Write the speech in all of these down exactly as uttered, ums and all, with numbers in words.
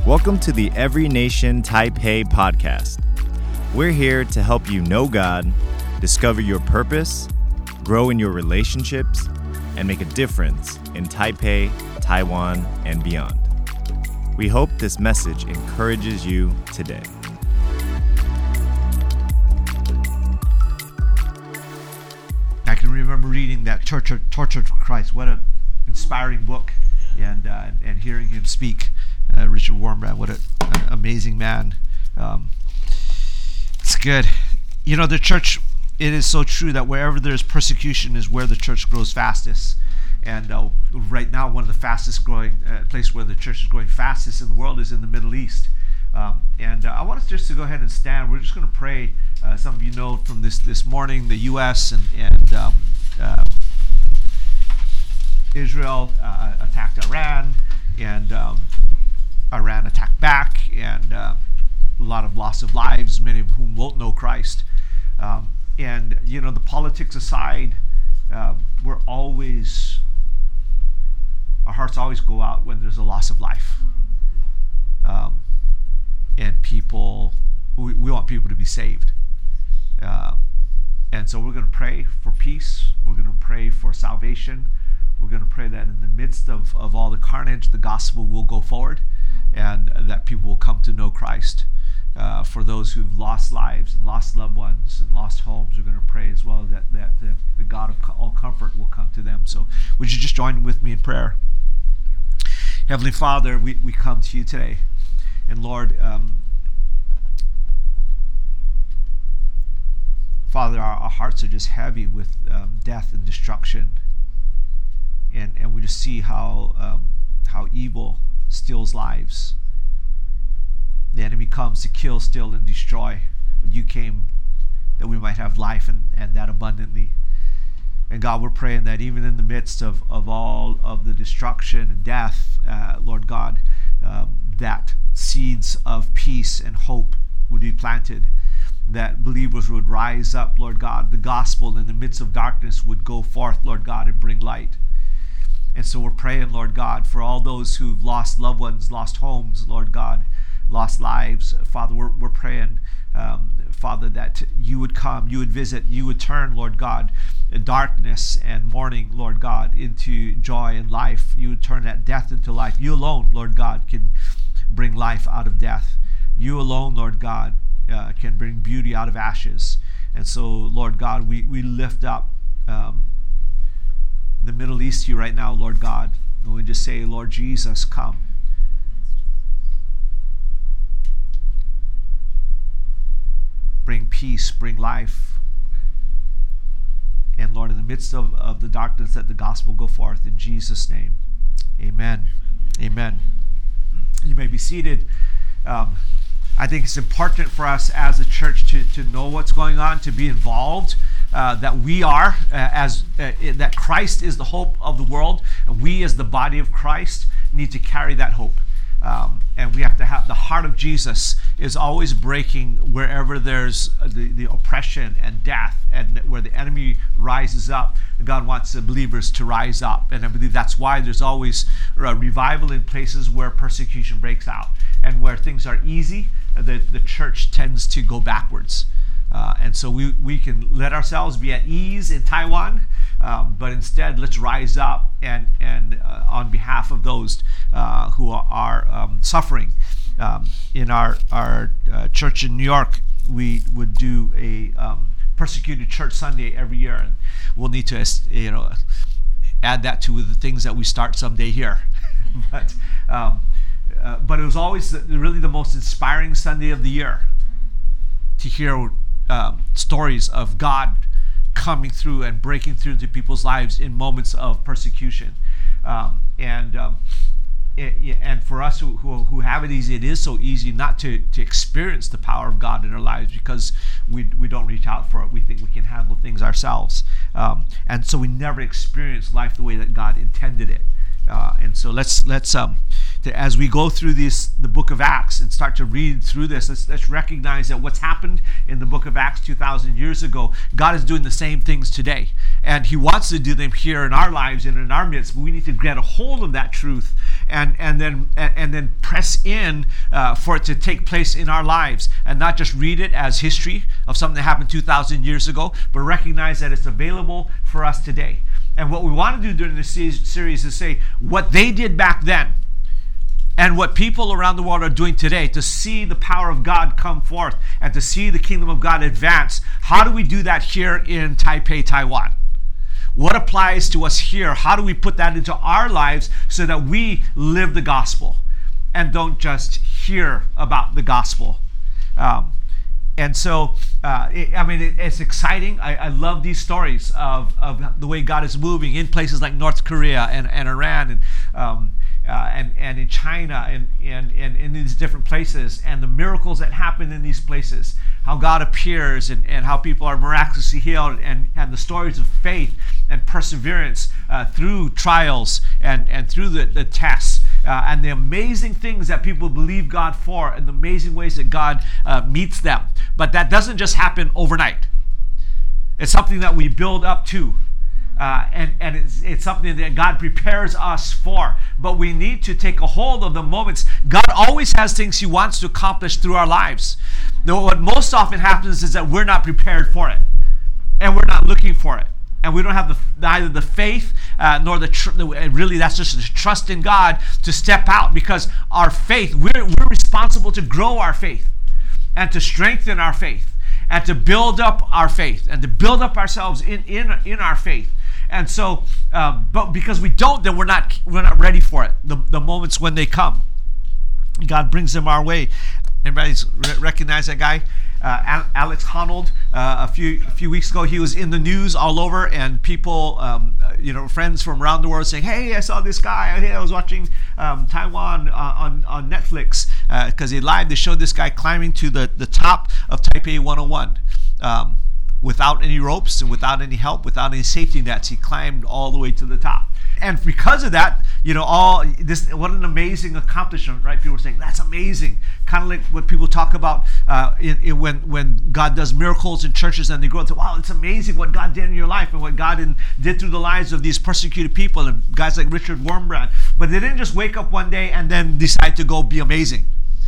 Welcome to the Every Nation Taipei podcast. We're here to help you know God, discover your purpose, grow in your relationships, and make a difference in Taipei, Taiwan, and beyond. We hope this message encourages you today. I can remember reading that Tortured, Tortured for Christ. What an inspiring book, and uh, and hearing him speak. Uh, Richard Wurmbrand, what a, an amazing man. Um, it's good. You know, the church, it is so true that wherever there's persecution is where the church grows fastest. And uh, right now, one of the fastest growing uh, place where the church is growing fastest in the world is in the Middle East. Um, and uh, I want us just to go ahead and stand. We're just going to pray. Uh, some of you know from this this morning, the U S and, and um, uh, Israel uh, attacked Iran, and um, Iran attacked back, and uh, a lot of loss of lives, many of whom won't know Christ. Um, and, you know, the politics aside, uh, we're always, our hearts always go out when there's a loss of life. Um, and people, we, we want people to be saved. Uh, and so we're going to pray for peace. We're going to pray for salvation. We're going to pray that in the midst of, of all the carnage, the gospel will go forward, and that people will come to know Christ. Uh, for those who've lost lives and lost loved ones and lost homes, we're going to pray as well that, that the, the God of all comfort will come to them. So would you just join with me in prayer? Heavenly Father, we, we come to you today. And Lord, um, Father, our, our hearts are just heavy with um, death and destruction. And, and we just see how um, how evil steals lives. The enemy comes to kill, steal, and destroy. But you came that we might have life, and, and that abundantly. And God, we're praying that even in the midst of, of all of the destruction and death, uh, Lord God, um, that seeds of peace and hope would be planted, that believers would rise up, Lord God, the gospel in the midst of darkness would go forth, Lord God, and bring light. And so we're praying, Lord God, for all those who've lost loved ones, lost homes, Lord God, lost lives. Father, we're, we're praying, um, Father, that you would come, you would visit, you would turn, Lord God, darkness and mourning, Lord God, into joy and life. You would turn that death into life. You alone, Lord God, can bring life out of death. You alone, Lord God, uh, can bring beauty out of ashes. And so, Lord God, we, we lift up um, the Middle East to you right now, Lord God. And we just say, Lord Jesus, come. Bring peace, bring life. And Lord, in the midst of, of the darkness, let the gospel go forth in Jesus' name. Amen. Amen. You may be seated. Um, I think it's important for us as a church to, to know what's going on, to be involved. Uh, that we are, uh, as uh, that Christ is the hope of the world, and we as the body of Christ need to carry that hope. Um, and we have to have the heart of Jesus is always breaking wherever there's the, the oppression and death, and where the enemy rises up. God wants the believers to rise up, and I believe that's why there's always a revival in places where persecution breaks out, and where things are easy, the, the church tends to go backwards. Uh, and so we, we can let ourselves be at ease in Taiwan, um, but instead let's rise up and, and uh, on behalf of those uh, who are, are um, suffering. Um, in our, our uh, church in New York, we would do a um, persecuted church Sunday every year, and we'll need to you know add that to the things that we start someday here. but um, uh, but it was always the, really the most inspiring Sunday of the year to hear Um, stories of God coming through and breaking through into people's lives in moments of persecution. Um, and um, it, and for us who, who, who have it easy, it is so easy not to, to experience the power of God in our lives because we, we don't reach out for it. We think we can handle things ourselves. Um, and so we never experience life the way that God intended it. Uh, and so let's let's um, to, as we go through this, the book of Acts, and start to read through this, let's, let's recognize that what's happened in the book of Acts two thousand years ago, God is doing the same things today. And he wants to do them here in our lives and in our midst, but we need to get a hold of that truth and, and, then, and, and then press in uh, for it to take place in our lives, and not just read it as history of something that happened two thousand years ago, but recognize that it's available for us today. And what we want to do during this series is say what they did back then and what people around the world are doing today to see the power of God come forth and to see the kingdom of God advance. How do we do that here in Taipei, Taiwan? What applies to us here? How do we put that into our lives so that we live the gospel and don't just hear about the gospel? Um, And so, uh, it, I mean, it, it's exciting. I, I love these stories of, of the way God is moving in places like North Korea and, and Iran and, um, uh, and and in China and, and, and in these different places, and the miracles that happen in these places, how God appears and, and how people are miraculously healed, and, and the stories of faith and perseverance uh, through trials and, and through the, the tests. Uh, and the amazing things that people believe God for, and the amazing ways that God uh, meets them. But that doesn't just happen overnight. It's something that we build up to. Uh, and and it's, it's something that God prepares us for. But we need to take a hold of the moments. God always has things he wants to accomplish through our lives. Though what most often happens is that we're not prepared for it. And we're not looking for it. And we don't have the, neither the faith uh, nor the tr- really that's just the trust in God to step out, because our faith, we're, we're responsible to grow our faith and to strengthen our faith and to build up our faith and to build up ourselves in in, in our faith. And so, um, but because we don't, then we're not we're not ready for it. The, the moments when they come, God brings them our way. Everybody recognize that guy? Uh, Alex Honnold, uh, a few a few weeks ago, he was in the news all over, and people, um, you know, friends from around the world saying, "Hey, I saw this guy. Hey, I was watching um, Taiwan uh, on on Netflix because uh, they live. They showed this guy climbing to the the top of Taipei one oh one um, without any ropes and without any help, without any safety nets. He climbed all the way to the top." And because of that, you know, all this, what an amazing accomplishment, right? People are saying, that's amazing. Kind of like what people talk about uh, in, in when, when God does miracles in churches, and they go and say, wow, it's amazing what God did in your life and what God in, did through the lives of these persecuted people, and guys like Richard Wurmbrand. But they didn't just wake up one day and then decide to go be amazing.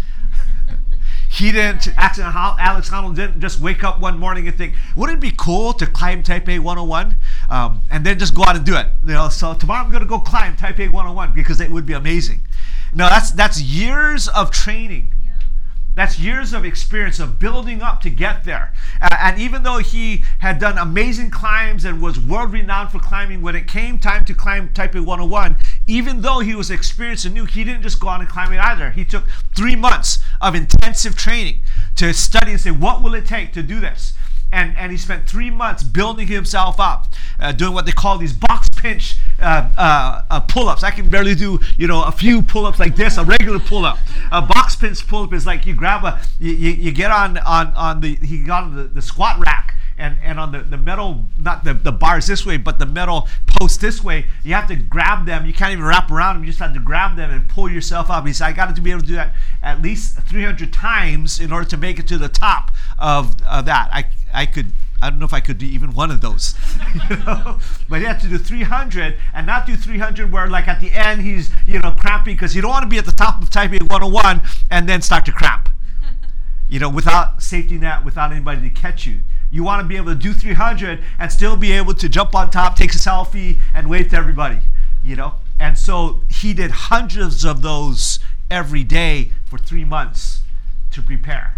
He didn't, actually, Alex Honnold didn't just wake up one morning and think, wouldn't it be cool to climb Taipei one oh one? Um, and then just go out and do it. You know, so tomorrow I'm going to go climb Taipei one oh one because it would be amazing. No, that's that's years of training. Yeah. That's years of experience of building up to get there. Uh, and even though he had done amazing climbs and was world renowned for climbing, when it came time to climb Taipei one oh one, even though he was experienced and new, he didn't just go out and climb it either. He took three months of intensive training to study and say, what will it take to do this? And, and he spent three months building himself up, uh, doing what they call these box pinch uh, uh, uh, pull-ups. I can barely do, you know, a few pull-ups like this, a regular pull-up. A box pinch pull-up is like you grab a, you, you, you get on, on, on the, he got on the, the squat rack, and, and on the, the metal, not the, the bars this way, but the metal posts this way, you have to grab them. You can't even wrap around them. You just have to grab them and pull yourself up. He said, I got to be able to do that at least three hundred times in order to make it to the top of, of that. I, I could, I don't know if I could do even one of those, you know? But he had to do three hundred, and not do three hundred where like at the end he's, you know, cramping, because you don't want to be at the top of Taipei one oh one and then start to cramp, you know, without safety net, without anybody to catch you. You want to be able to do three hundred and still be able to jump on top, take a selfie, and wave to everybody, you know? And so he did hundreds of those every day for three months to prepare.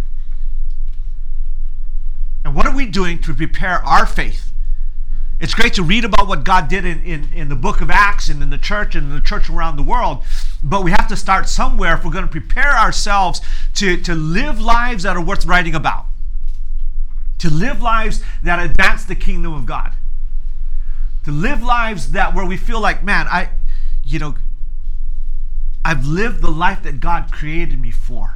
And what are we doing to prepare our faith? It's great to read about what God did in, in, in the book of Acts and in the church and in the church around the world, but we have to start somewhere if we're going to prepare ourselves to, to live lives that are worth writing about. To live lives that advance the kingdom of God. To live lives that where we feel like, man, I, you know, I've lived the life that God created me for.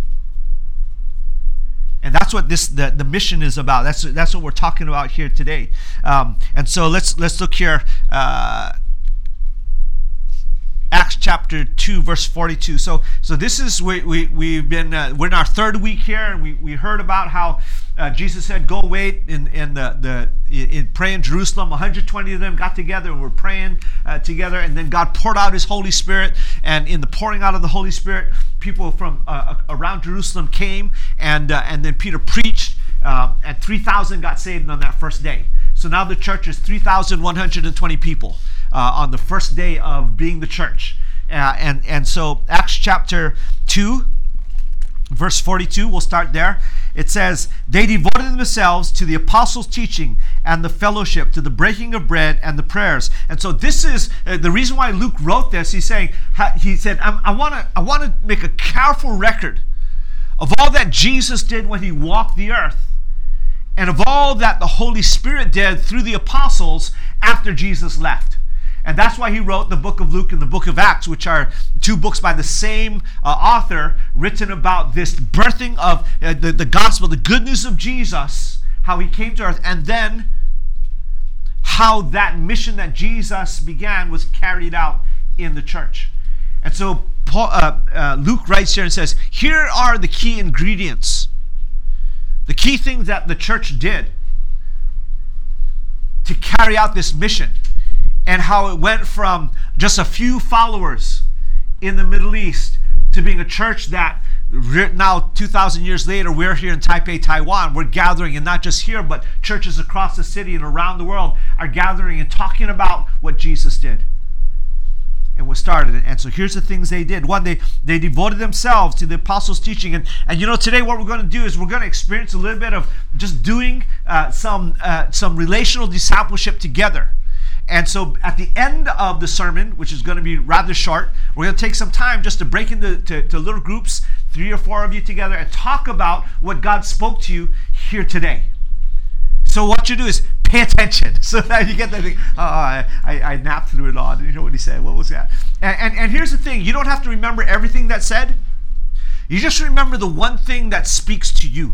And that's what this the, the mission is about. That's that's what we're talking about here today. Um, and so let's let's look here. Uh, Acts chapter two, verse forty-two. So, so this is we we we've been uh, we're in our third week here, and we, we heard about how uh, Jesus said, "Go wait in in the the in pray in Jerusalem." one hundred twenty of them got together and were praying uh, together, and then God poured out His Holy Spirit. And in the pouring out of the Holy Spirit, people from uh, around Jerusalem came, and uh, and then Peter preached, um, and three thousand got saved on that first day. So now the church is three thousand one hundred twenty people. Uh, on the first day of being the church. Uh, and, and so Acts chapter two, verse forty-two, we'll start there. It says, "They devoted themselves to the apostles' teaching and the fellowship, to the breaking of bread and the prayers." And so this is uh, the reason why Luke wrote this. He's saying, he said, I want to I want to make a careful record of all that Jesus did when He walked the earth, and of all that the Holy Spirit did through the apostles after Jesus left. And that's why he wrote the book of Luke and the book of Acts, which are two books by the same uh, author, written about this birthing of uh, the, the gospel, the good news of Jesus, how He came to earth, and then how that mission that Jesus began was carried out in the church. And so Paul, uh, uh, Luke writes here and says, here are the key ingredients, the key things that the church did to carry out this mission. And how it went from just a few followers in the Middle East to being a church that now two thousand years later, we're here in Taipei, Taiwan. We're gathering, and not just here, but churches across the city and around the world are gathering and talking about what Jesus did and what started. And so here's the things they did. One, they, they devoted themselves to the apostles' teaching. And, and you know, today what we're going to do is we're going to experience a little bit of just doing uh, some uh, some relational discipleship together. And so at the end of the sermon, which is going to be rather short, we're going to take some time just to break into to, to little groups, three or four of you together, and talk about what God spoke to you here today. So what you do is pay attention. So that you get that thing, oh, I, I, I napped through it all. Didn't you know what he said? What was that? And, and, and here's the thing. You don't have to remember everything that's said. You just remember the one thing that speaks to you.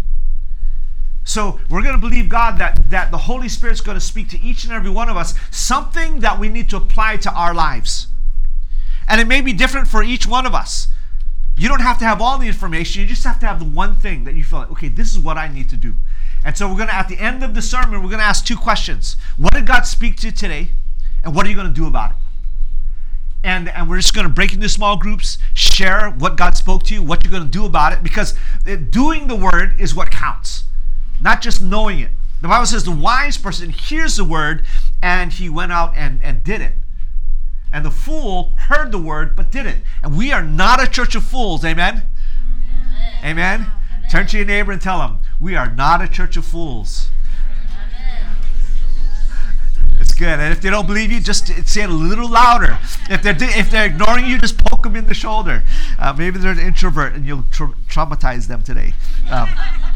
So we're going to believe God that, that the Holy Spirit's going to speak to each and every one of us something that we need to apply to our lives. And it may be different for each one of us. You don't have to have all the information. You just have to have the one thing that you feel like, okay, this is what I need to do. And so we're going to, at the end of the sermon, we're going to ask two questions. What did God speak to you today? And what are you going to do about it? And, and we're just going to break into small groups, share what God spoke to you, what you're going to do about it, because doing the word is what counts. Not just knowing it. The Bible says the wise person hears the word and he went out and, and did it. And the fool heard the word but didn't. And we are not a church of fools. Amen? Amen? Amen? Amen. Turn to your neighbor and tell him, we are not a church of fools. Amen. It's good. And if they don't believe you, just say it a little louder. If they're, if they're ignoring you, just poke them in the shoulder. Uh, maybe they're an introvert and you'll tra- traumatize them today. Um,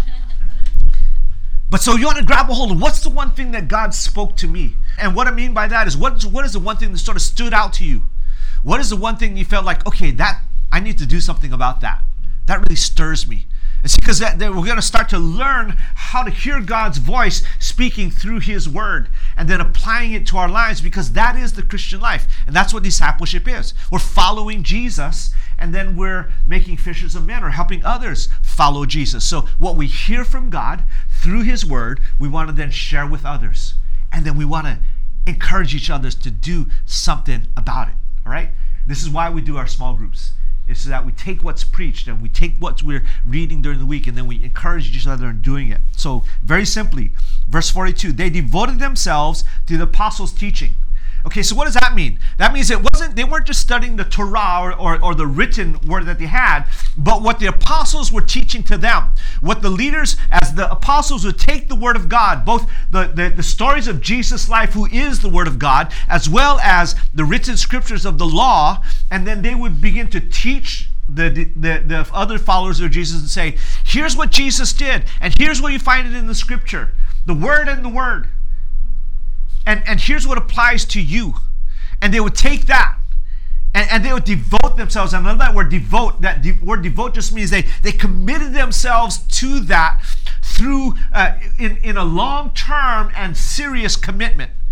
But so you want to grab a hold of what's the one thing that God spoke to me? And what I mean by that is what, what is the one thing that sort of stood out to you? What is the one thing you felt like, okay, that I need to do something about that. That really stirs me. It's because that, that we're going to start to learn how to hear God's voice speaking through His word and then applying it to our lives, because that is the Christian life. And that's what discipleship is. We're following Jesus, and then we're making fishers of men or helping others follow Jesus. So what we hear from God through His word, we want to then share with others. And then we want to encourage each other to do something about it. All right? This is why we do our small groups. It's so that we take what's preached and we take what we're reading during the week and then we encourage each other in doing it. So very simply, verse forty-two, they devoted themselves to the apostles' teaching. Okay, so what does that mean? That means it wasn't, they weren't just studying the Torah or, or, or the written word that they had, but what the apostles were teaching to them. What the leaders, as the apostles would take the word of God, both the, the, the stories of Jesus' life, who is the word of God, as well as the written scriptures of the law, and then they would begin to teach the, the, the other followers of Jesus and say, here's what Jesus did, and here's where you find it in the scripture. The word and the word. And, and here's what applies to you. And they would take that and, and they would devote themselves. And I love that word devote. That de- word devote just means they, they committed themselves to that through uh, in, in a long-term and serious commitment.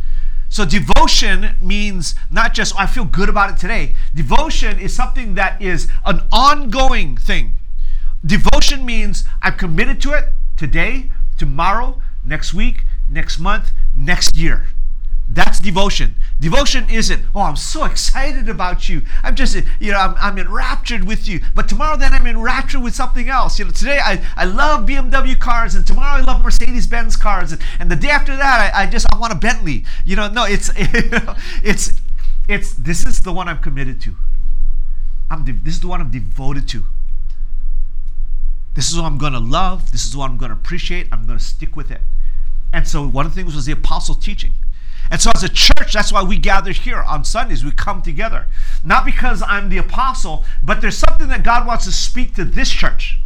So devotion means not just, oh, I feel good about it today. Devotion is something that is an ongoing thing. Devotion means I'm committed to it today, tomorrow, next week, next month, next year. That's devotion. Devotion isn't, oh, I'm so excited about you. I'm just, you know, I'm, I'm enraptured with you. But tomorrow then I'm enraptured with something else. You know, today I, I love B M W cars, and tomorrow I love Mercedes-Benz cars, and, and the day after that I, I just I want a Bentley. You know, no, it's you know, it's it's this is the one I'm committed to. I'm de- this is the one I'm devoted to. This is what I'm going to love. This is what I'm going to appreciate. I'm going to stick with it. And so one of the things was the apostles' teaching. And so as a church, that's why we gather here on Sundays. We come together. Not because I'm the apostle, but there's something that God wants to speak to this church.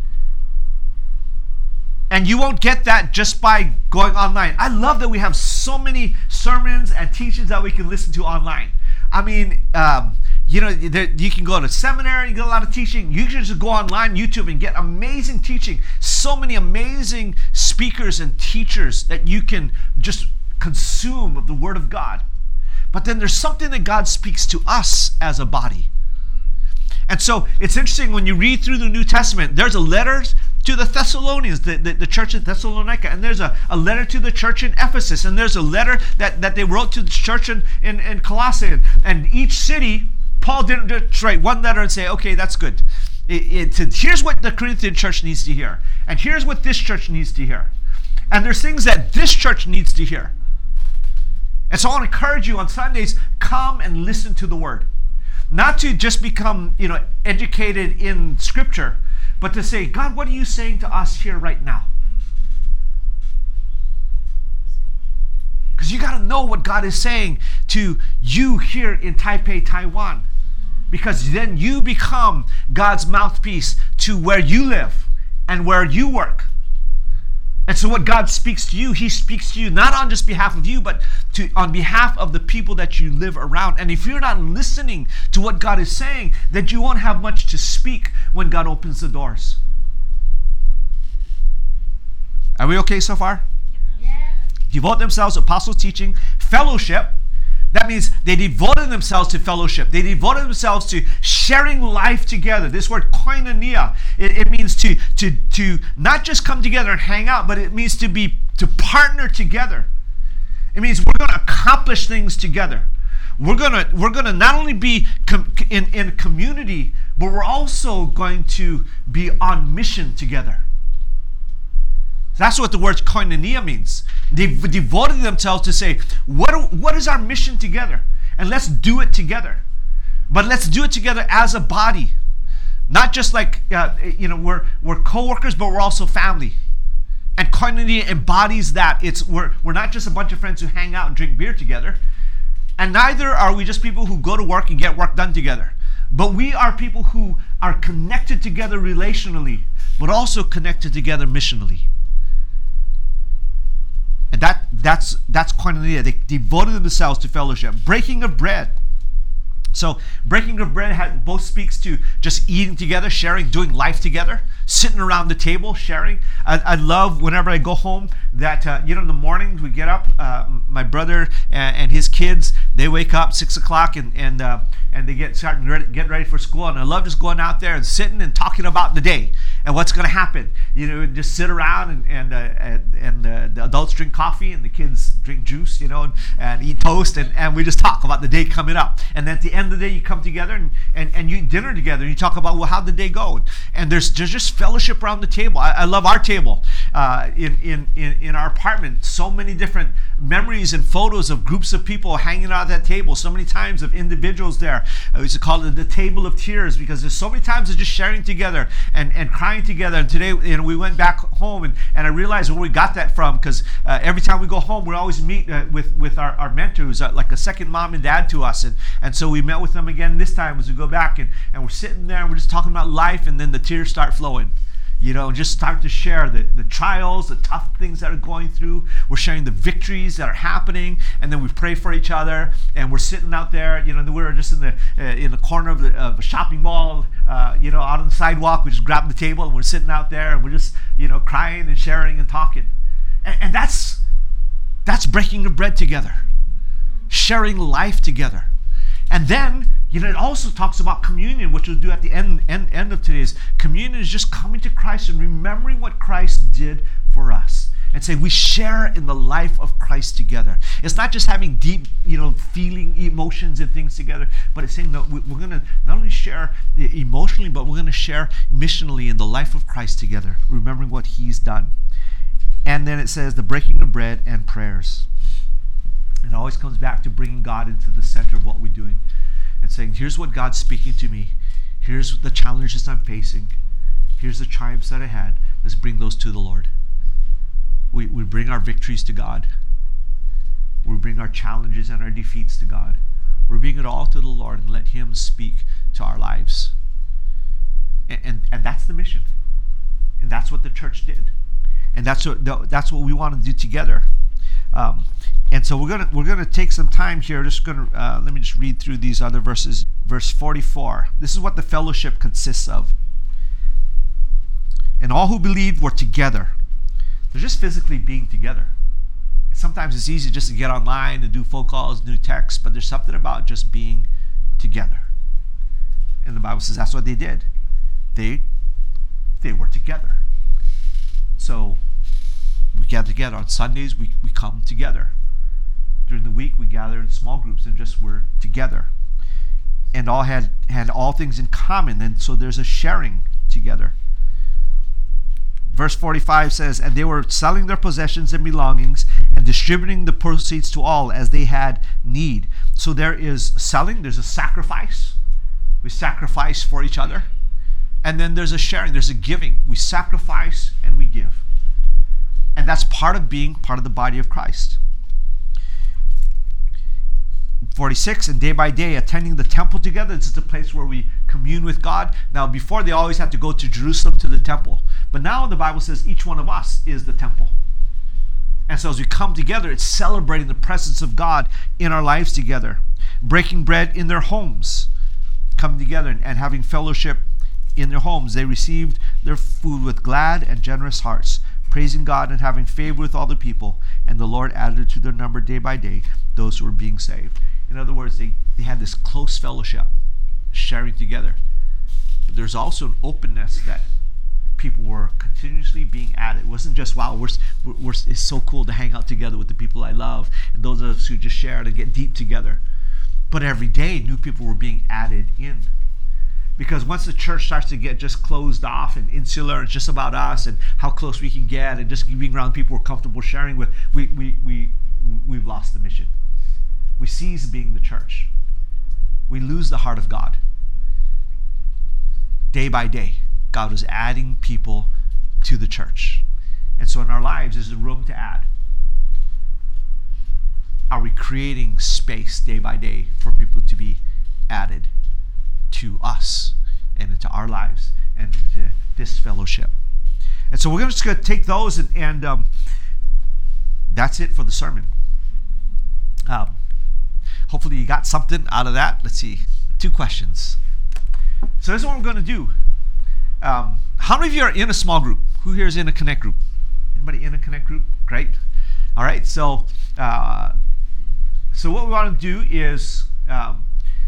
And you won't get that just by going online. I love that we have so many sermons and teachings that we can listen to online. I mean, um, you know, there, you can go to seminary, you get a lot of teaching. You can just go online, YouTube, and get amazing teaching. So many amazing speakers and teachers that you can just consume of the Word of God. But then there's something that God speaks to us as a body. And so it's interesting when you read through the New Testament, there's a letter to the Thessalonians, the, the, the church at Thessalonica, and there's a, a letter to the church in Ephesus, and there's a letter that, that they wrote to the church in, in, in Colossae. And, and each city, Paul didn't just write one letter and say, okay, that's good. It, it, here's what the Corinthian church needs to hear, and here's what this church needs to hear. And there's things that this church needs to hear. And so I want to encourage you on Sundays, come and listen to the Word. Not to just become, you know, educated in Scripture, but to say, God, what are you saying to us here right now? Because you got to know what God is saying to you here in Taipei, Taiwan. Because then you become God's mouthpiece to where you live and where you work. And so what God speaks to you, He speaks to you not on just behalf of you, but to on behalf of the people that you live around. And if you're not listening to what God is saying, then you won't have much to speak when God opens the doors. Are we okay so far? Yeah. Devote themselves to apostle teaching, fellowship. That means they devoted themselves to fellowship. They devoted themselves to sharing life together. This word koinonia, it, it means to, to, to not just come together and hang out, but it means to be to partner together. It means we're going to accomplish things together. We're going to we're going to not only be com- in, in community, but we're also going to be on mission together. That's what the word koinonia means. They've devoted themselves to say, what, what is our mission together? And let's do it together. But let's do it together as a body. Not just like, uh, you know, we're, we're co-workers, but we're also family. And koinonia embodies that. It's we're, we're not just a bunch of friends who hang out and drink beer together. And neither are we just people who go to work and get work done together. But we are people who are connected together relationally, but also connected together missionally. And that that's that's koinonia. They devoted themselves to fellowship. Breaking of bread. So breaking of bread has, both speaks to just eating together, sharing, doing life together, sitting around the table, sharing. I, I love whenever I go home that, uh, you know, in the mornings we get up, uh, my brother and, and his kids, they wake up six o'clock and and uh, and they get starting ready, get ready for school. And I love just going out there and sitting and talking about the day and what's going to happen. You know, just sit around and and uh, and, and uh, the adults drink coffee and the kids drink juice, you know, and, and eat toast, and, and we just talk about the day coming up. And then at the end of the day, you come together and, and, and you eat dinner together and you talk about, well, how'd the day go? And there's there's just fellowship around the table. I, I love our table uh, in, in, in, in our apartment. So many different memories and photos of groups of people hanging out at that table. So many times of individuals there. I used to call it the table of tears because there's so many times of just sharing together and, and crying together. And today, you know, we went back home and, and I realized where we got that from, because uh, every time we go home, we always meet uh, with, with our, our mentor, who's uh, like a second mom and dad to us. And, and so we met with them again this time as we go back, and, and we're sitting there and we're just talking about life, and then the tears start flowing. You know, just start to share the, the trials, the tough things that are going through. We're sharing the victories that are happening, and then we pray for each other. And we're sitting out there, you know, we were just in the uh, in the corner of, the, of a shopping mall, uh, you know, out on the sidewalk. We just grabbed the table and we're sitting out there, and we're just, you know, crying and sharing and talking. And, and that's that's breaking the bread together. sharing life together. And then, you know, it also talks about communion, which we'll do at the end, end, end of today's. Communion is just coming to Christ and remembering what Christ did for us. And say we share in the life of Christ together. It's not just having deep, you know, feeling emotions and things together, but it's saying that we're going to not only share emotionally, but we're going to share missionally in the life of Christ together, remembering what he's done. And then it says the breaking of bread and prayers. It always comes back to bringing God into the center of what we're doing and saying, here's what God's speaking to me. Here's the challenges I'm facing. Here's the triumphs that I had. Let's bring those to the Lord. We, we bring our victories to God. We bring our challenges and our defeats to God. We bring it all to the Lord and let him speak to our lives. And, and, and that's the mission. And that's what the church did. And that's what, that's what we want to do together. Um, and so we're gonna we're gonna take some time here. Just gonna uh, let me just read through these other verses. Verse forty-four. This is what the fellowship consists of. And all who believed were together. They're just physically being together. Sometimes it's easy just to get online and do phone calls, do texts, but there's something about just being together. And the Bible says that's what they did. They they were together. So we gather together. On Sundays, we, we come together. During the week, we gather in small groups and just we're together. And all had, had all things in common. And so there's a sharing together. Verse forty-five says, and they were selling their possessions and belongings and distributing the proceeds to all as they had need. So there is selling, there's a sacrifice. We sacrifice for each other. And then there's a sharing, there's a giving. We sacrifice and we give. And that's part of being part of the body of Christ. forty-six, and day by day attending the temple together. This is the place where we commune with God. Now, before they always had to go to Jerusalem to the temple. But now the Bible says each one of us is the temple. And so as we come together, it's celebrating the presence of God in our lives together. Breaking bread in their homes. Coming together and, and having fellowship in their homes. They received their food with glad and generous hearts, praising God and having favor with all the people. And the Lord added to their number day by day those who were being saved. In other words, they, they had this close fellowship, sharing together. But there's also an openness that people were continuously being added. It wasn't just, wow, we're, we're, it's so cool to hang out together with the people I love, and those of us who just share and get deep together. But every day, new people were being added in. Because once the church starts to get just closed off and insular, it's just about us and how close we can get and just being around people we're comfortable sharing with, we, we, we, we've lost the mission. We cease being the church. We lose the heart of God. Day by day, God is adding people to the church. And so in our lives, there's a room to add. Are we creating space day by day for people to be added to us and into our lives and into this fellowship? And so we're just going to take those and, and um, that's it for the sermon. Um, hopefully you got something out of that. Let's see. Two questions. So this is what we're going to do. Um, how many of you are in a small group? Who here is in a Connect group? Anybody in a Connect group? Great. All right. So, uh, so what we want to do is um,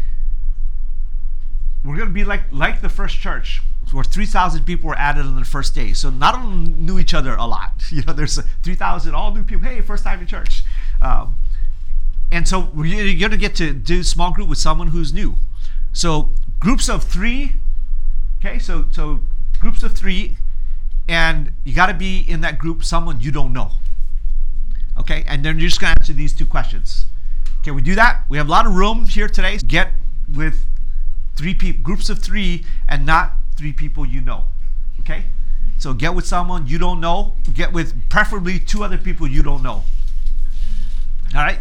we're going to be like like the first church, where three thousand people were added on the first day. So not only knew each other a lot. You know, there's three thousand all new people. Hey, first time in church. Um, and so we're going to get to do small group with someone who's new. So groups of three. Okay, so so groups of three, and you got to be in that group someone you don't know. Okay, and then you're just going to answer these two questions. Okay, we do that. We have a lot of room here today. Get with three people, groups of three, and not three people you know. Okay, so get with someone you don't know. Get with preferably two other people you don't know. All right.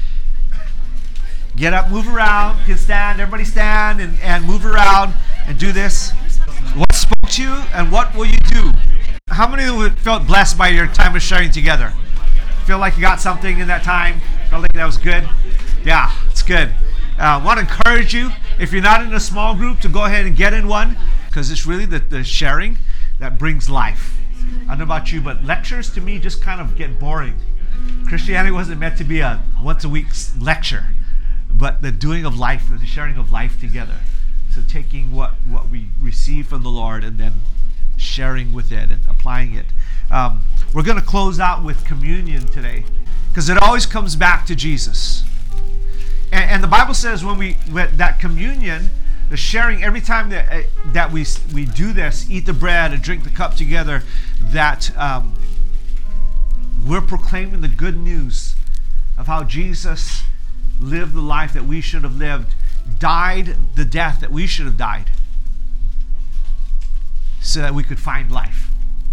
Get up, move around, can stand, everybody stand and, and move around and do this. What spoke to you and what will you do? How many of you felt blessed by your time of sharing together? Feel like you got something in that time? Felt like that was good? Yeah, it's good. I uh, want to encourage you, if you're not in a small group, to go ahead and get in one, because it's really the, the sharing that brings life. I don't know about you, but lectures to me just kind of get boring. Christianity wasn't meant to be a once a week lecture, but the doing of life, the sharing of life together. So taking what, what we receive from the Lord and then sharing with it and applying it. Um, we're going to close out with communion today because it always comes back to Jesus. And, and the Bible says when we when that communion, the sharing, every time that uh, that we we do this, eat the bread and drink the cup together, that um, we're proclaiming the good news of how Jesus lived the life that we should have lived, died the death that we should have died, so that we could find life.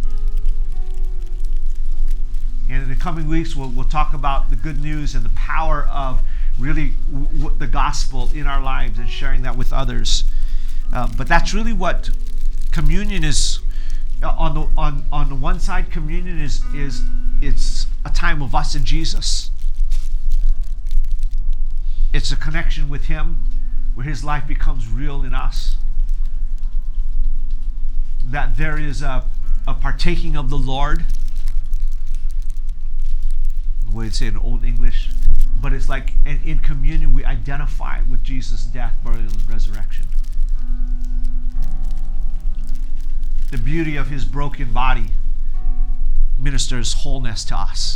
And in the coming weeks, we'll, we'll talk about the good news and the power of really w- w- the gospel in our lives and sharing that with others. Uh, but that's really what communion is. On the on on the one side, communion is is it's a time of us and Jesus. It's a connection with Him, where His life becomes real in us. That there is a, a partaking of the Lord, the way it's said in Old English, but it's like in, in communion we identify with Jesus' death, burial, and resurrection. The beauty of His broken body ministers wholeness to us.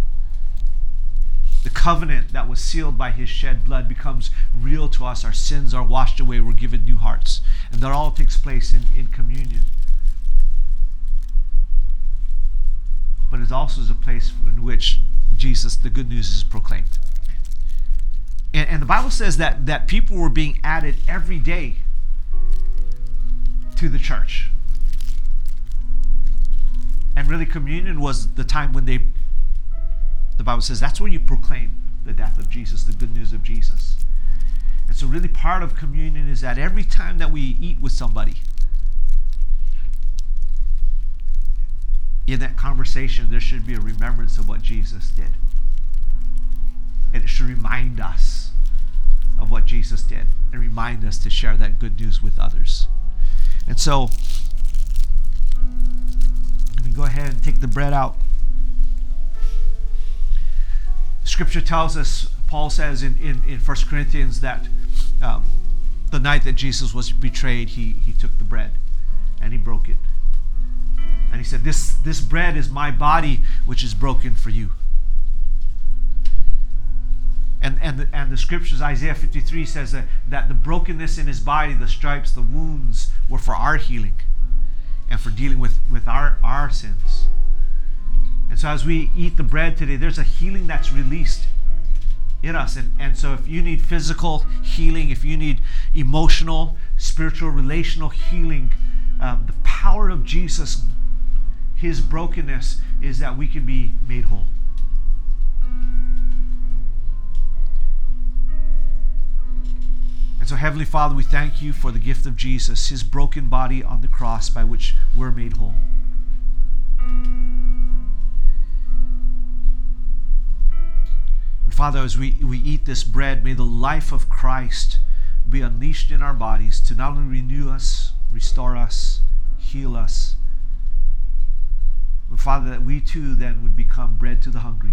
The covenant that was sealed by His shed blood becomes real to us. Our sins are washed away. We're given new hearts. And that all takes place in, in communion. But it also is a place in which Jesus, the good news, is proclaimed. And, and the Bible says that, that people were being added every day to the church. And really, communion was the time when they, the Bible says, that's where you proclaim the death of Jesus, the good news of Jesus. And so really part of communion is that every time that we eat with somebody, in that conversation, there should be a remembrance of what Jesus did. And it should remind us of what Jesus did and remind us to share that good news with others. And so, let me go ahead and take the bread out. Scripture tells us, Paul says in, in, in First Corinthians, that um, the night that Jesus was betrayed, he, he took the bread and he broke it. And he said, this, this bread is my body, which is broken for you. And, and, the, and the scriptures, Isaiah fifty-three says that, that the brokenness in his body, the stripes, the wounds, were for our healing and for dealing with, with our, our sins. And so as we eat the bread today, there's a healing that's released in us. And, and so if you need physical healing, if you need emotional, spiritual, relational healing, uh, the power of Jesus, His brokenness, is that we can be made whole. And so, Heavenly Father, we thank you for the gift of Jesus, His broken body on the cross by which we're made whole. And Father, as we, we eat this bread, may the life of Christ be unleashed in our bodies to not only renew us, restore us, heal us, but Father, that we too then would become bread to the hungry.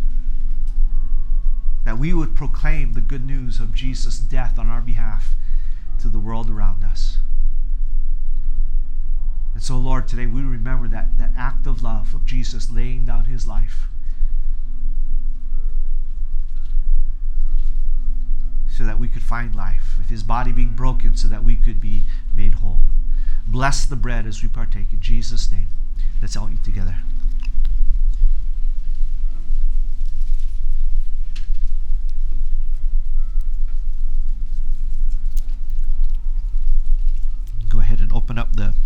That we would proclaim the good news of Jesus' death on our behalf to the world around us. And so, Lord, today we remember that, that act of love of Jesus laying down His life so that we could find life, with His body being broken so that we could be made whole. Bless the bread as we partake in Jesus' name. Let's all eat together. Go ahead and open up the,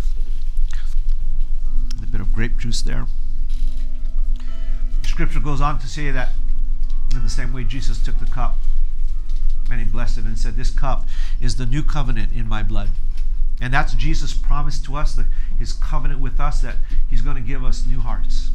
the bit of grape juice there. Scripture goes on to say that in the same way Jesus took the cup and He blessed it and said, this cup is the new covenant in my blood. And that's Jesus' promise to us, that His covenant with us, that He's going to give us new hearts.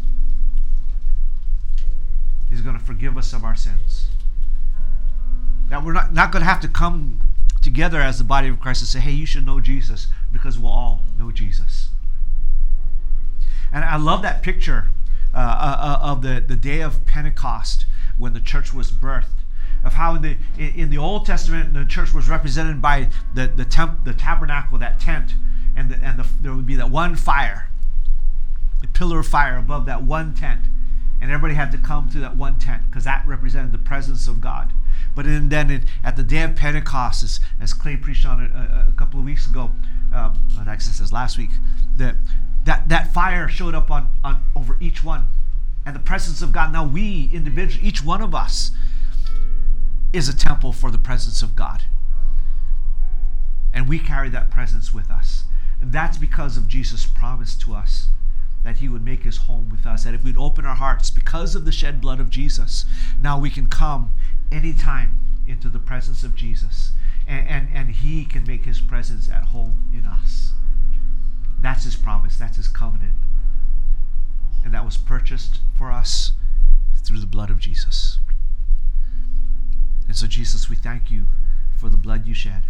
He's going to forgive us of our sins. That we're not, not going to have to come together as the body of Christ and say, hey, you should know Jesus, because we'll all know Jesus. And I love that picture uh, uh, of the, the day of Pentecost when the church was birthed, of how in the in the Old Testament the church was represented by the the, temp, the tabernacle, that tent, and the, and the, there would be that one fire, the pillar of fire above that one tent, and everybody had to come to that one tent because that represented the presence of God. But in, then in, at the day of Pentecost, as, as Clay preached on it a, a couple of weeks ago, um, well, actually says last week, that that that fire showed up on on over each one, and the presence of God. Now we individually, each one of us, is a temple for the presence of God. And we carry that presence with us. And that's because of Jesus' promise to us that he would make his home with us, that if we'd open our hearts because of the shed blood of Jesus, now we can come anytime into the presence of Jesus, and, and, and he can make his presence at home in us. That's his promise, that's his covenant. And that was purchased for us through the blood of Jesus. And so, Jesus, we thank you for the blood you shed.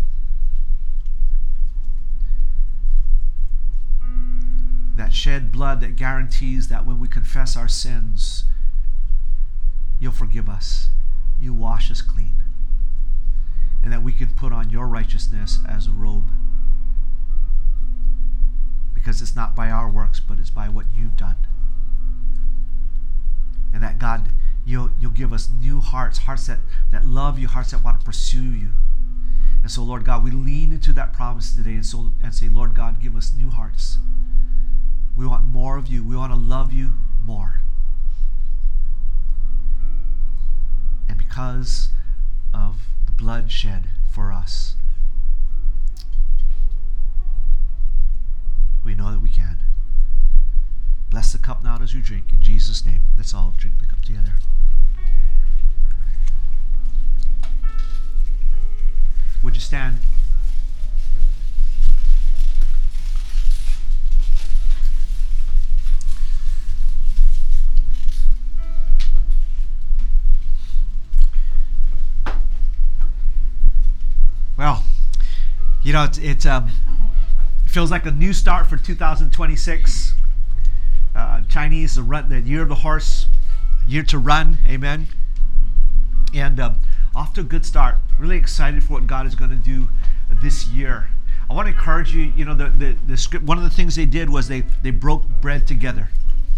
That shed blood that guarantees that when we confess our sins, you'll forgive us. You wash us clean. And that we can put on your righteousness as a robe. Because it's not by our works, but it's by what you've done. And that, God, You'll, you'll give us new hearts, hearts that, that love you, hearts that want to pursue you. And so, Lord God, we lean into that promise today and, so, and say, Lord God, give us new hearts. We want more of you. We want to love you more. And because of the blood shed for us, we know that we can. Bless the cup now as you drink. In Jesus' name, let's all drink the cup together. Would you stand? Well, you know, it, it um, feels like a new start for two thousand twenty-six. Uh, Chinese, the, run, the year of the horse, year to run, amen. And um, off to a good start. Really excited for what God is going to do this year. I want to encourage you. You know, the the, the script. One of the things they did was they they broke bread together.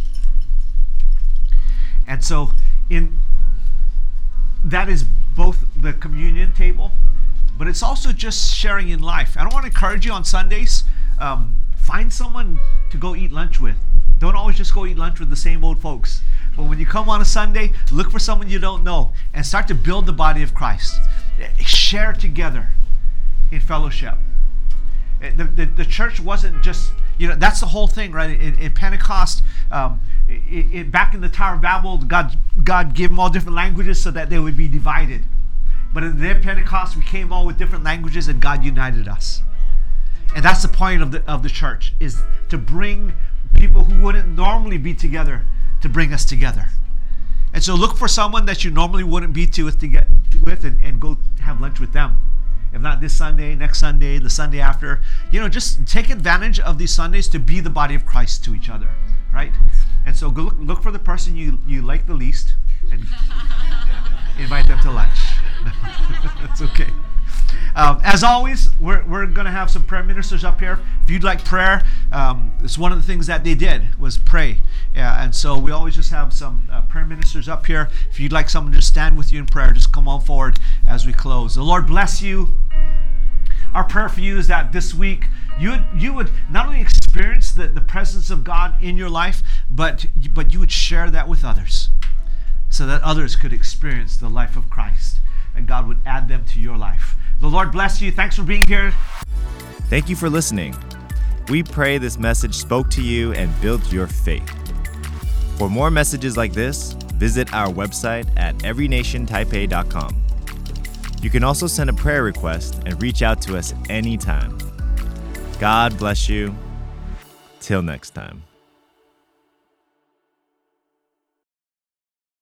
And so in that is both the communion table, but it's also just sharing in life. And I want to encourage you on Sundays. Um, find someone to go eat lunch with. Don't always just go eat lunch with the same old folks. But when you come on a Sunday, look for someone you don't know and start to build the body of Christ. Share together in fellowship. The, the, the church wasn't just, you know, that's the whole thing, right? In, in Pentecost, um, it, it, back in the Tower of Babel, God, God gave them all different languages so that they would be divided. But in their Pentecost, we came all with different languages and God united us. And that's the point of the of the church, is to bring people who wouldn't normally be together, to bring us together. And so look for someone that you normally wouldn't be to with, to get, with and, and go have lunch with them. If not this Sunday, next Sunday, the Sunday after. You know, just take advantage of these Sundays to be the body of Christ to each other, right? And so go look, look for the person you, you like the least and invite them to lunch. That's okay. Um, as always, we're, we're going to have some prayer ministers up here. If you'd like prayer, um, it's one of the things that they did was pray. Yeah, and so we always just have some uh, prayer ministers up here. If you'd like someone to stand with you in prayer, just come on forward as we close. The Lord bless you. Our prayer for you is that this week you would, you would not only experience the, the presence of God in your life, but, but you would share that with others so that others could experience the life of Christ and God would add them to your life. The Lord bless you. Thanks for being here. Thank you for listening. We pray this message spoke to you and built your faith. For more messages like this, visit our website at every nation taipei dot com. You can also send a prayer request and reach out to us anytime. God bless you. Till next time.